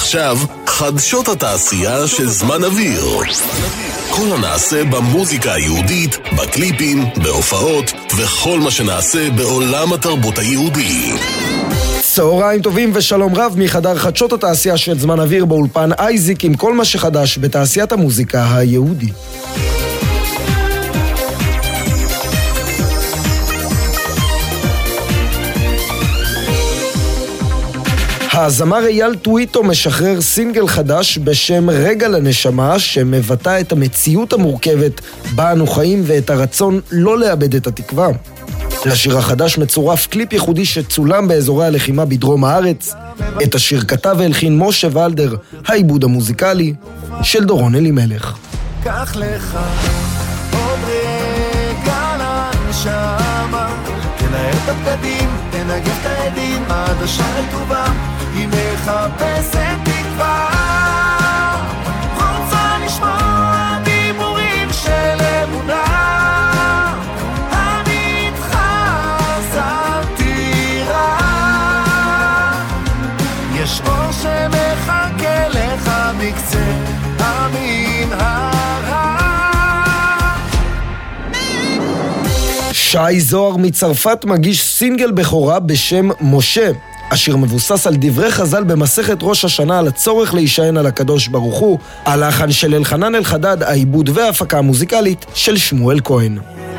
ועכשיו, חדשות התעשייה של זמן אוויר. כל הנעשה במוזיקה היהודית, בקליפים, בהופעות, וכל מה שנעשה בעולם התרבות היהודי. צהריים טובים ושלום רב מחדר חדשות התעשייה של זמן אוויר באולפן אייזיק עם כל מה שחדש בתעשיית המוזיקה היהודי. הזמר אייל טוויטו משחרר סינגל חדש בשם רגע לנשמה, שמבטא את המציאות המורכבת בה אנו חיים ואת הרצון לא לאבד את התקווה. לשיר החדש מצורף קליפ ייחודי שצולם באזורי הלחימה בדרום הארץ. את השיר כתב והלחין משה ולדר, העיבוד המוזיקלי של דורון אלימלך. קח לך עוד רגע לנשמה, תנער את הבגדים, תנגב את העדים, עד השעה טובה, היא מחפשת תקווה, רוצה לשמוע דיבורים של אמונה, אני איתך זרתירה, יש אור שמחכה לך בקצה המנהרה. שי זוהר מצרפת מגיש סינגל בכורה בשם משה. השיר מבוסס על דברי חז"ל במסכת ראש השנה על הצורך להישען על הקדוש ברוך הוא, הלחן של אלחנן אלחדד, העיבוד וההפקה המוזיקלית של שמואל כהן.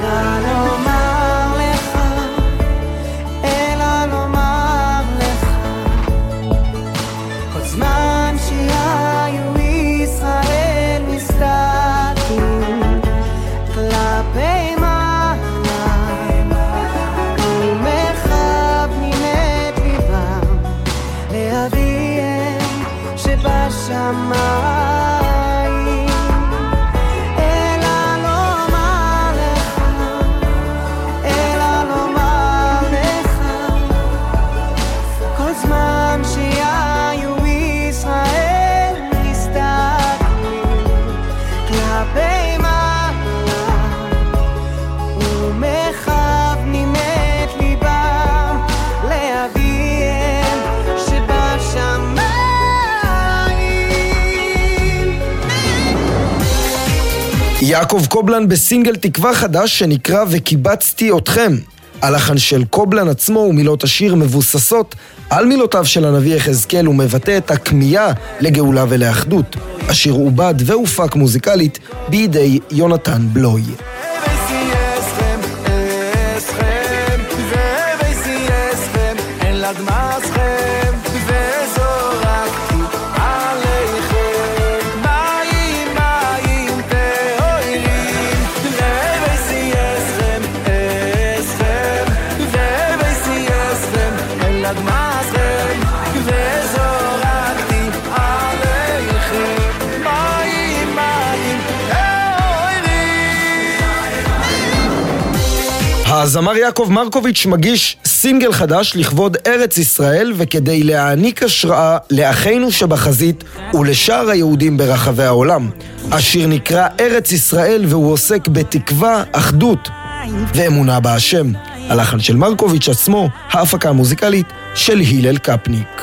יעקב קובלן בסינגל תקווה חדש שנקרא וקיבצתי אתכם. הלחן של קובלן עצמו ומילות השיר מבוססות על מילותיו של הנביא יחזקאל ומבטא את הכמיהה לגאולה ולאחדות. השיר עובד והופק מוזיקלית בידי יונתן בלוי. הזמר יעקב מרקוביץ' מגיש סינגל חדש לכבוד ארץ ישראל וכדי להעניק השראה לאחינו שבחזית ולשאר היהודים ברחבי העולם. השיר נקרא ארץ ישראל והוא עוסק בתקווה, אחדות ואמונה בהשם. הלחן של מרקוביץ' עצמו, ההפקה המוזיקלית של הלל קפניק.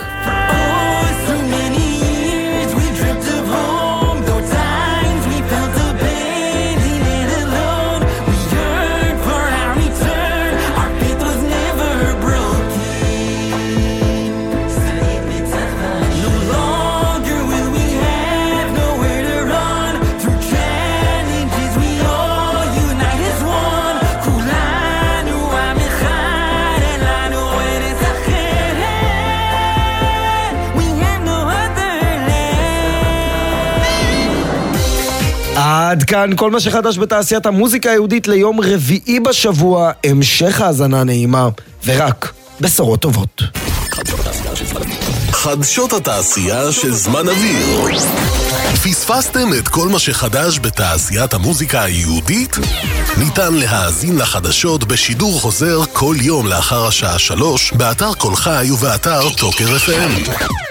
עד כאן כל מה שחדש בתעשיית המוזיקה היהודית ליום רביעי בשבוע. המשך האזנה נעימה ורק בשורות טובות. חדשות התעשייה של זמן אוויר. פספסתם את כל מה שחדש בתעשיית המוזיקה היהודית? ניתן להאזין לחדשות בשידור חוזר כל יום לאחר השעה 3 באתר כל חי ובאתר טוקר FM.